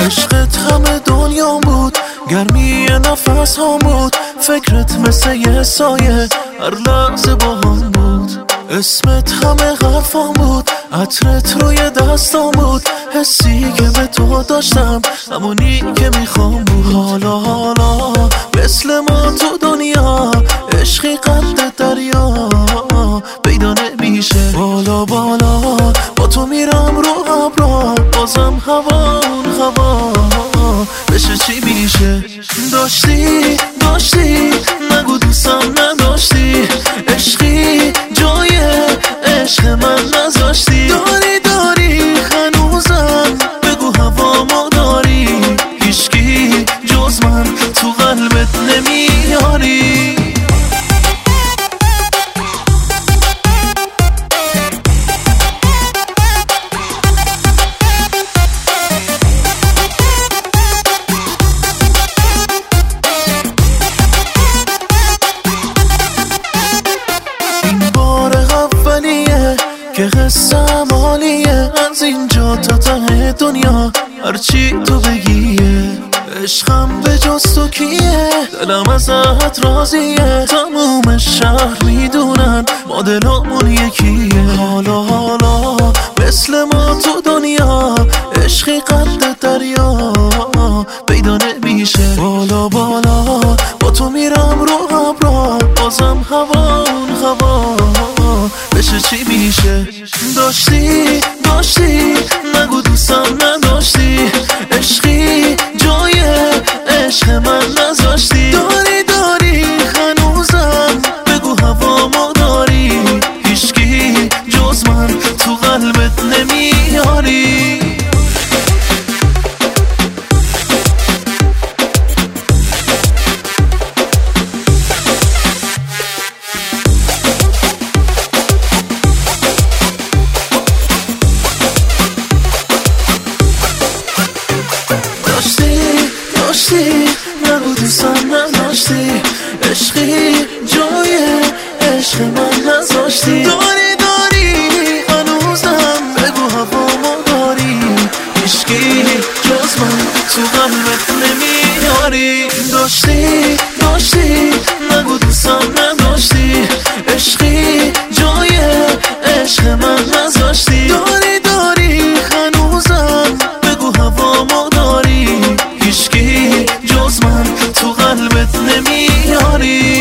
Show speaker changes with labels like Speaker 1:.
Speaker 1: عشقت همه دنیا بود، گرمی نفس هم بود، فکرت مثل یه سایه هر لحظه با هم بود. اسمت همه حرفام بود، عطرت روی دستام بود، حسی که به تو داشتم همونی که میخوام بود. حالا مثل ما تو دنیا عشقی قد دریا پیدا نمیشه. بالا با تو میرم رو ابرا، بازم هوا بشه چی میشه. داشتی نگو دوستم نداشتی، عشقی جای عشق من نذاشتی. داری هنوزم بگو هوامو داری، هیچکی جز من تو قلبت نمیاری. که قصه مالیه از اینجا تا ته دنیا، هرچی تو بگیه. عشقم به جز تو کیه، دلم ازت راضیه، تموم شهر میدونن ما دلامون یکیه. حالا مثل ما تو دنیا عشقی قد دریا پیدا نمیشه. بالا با تو میرم رو ابرا، بازم هوا بشه چی میشه. داشتی نگو دوستم نداشتی، عشقی جای عشق من نذاشتی. داری هنوزم بگو هوامو داری، هیچکی جز من تو قلبت نمیاری. داشتی نگو دوستم نداشتی، عشقی جای عشق من نذاشتی. داری هنوزم بگو هوامو داری، هیچکی جز من تو قلبت نمیاری. داشتی نگو دوستم نداشتی، عشقی جای عشق من نذاشتی. داری هنوزم بگو هوامو داری، هیچکی جز من تو قلبت نمیاری.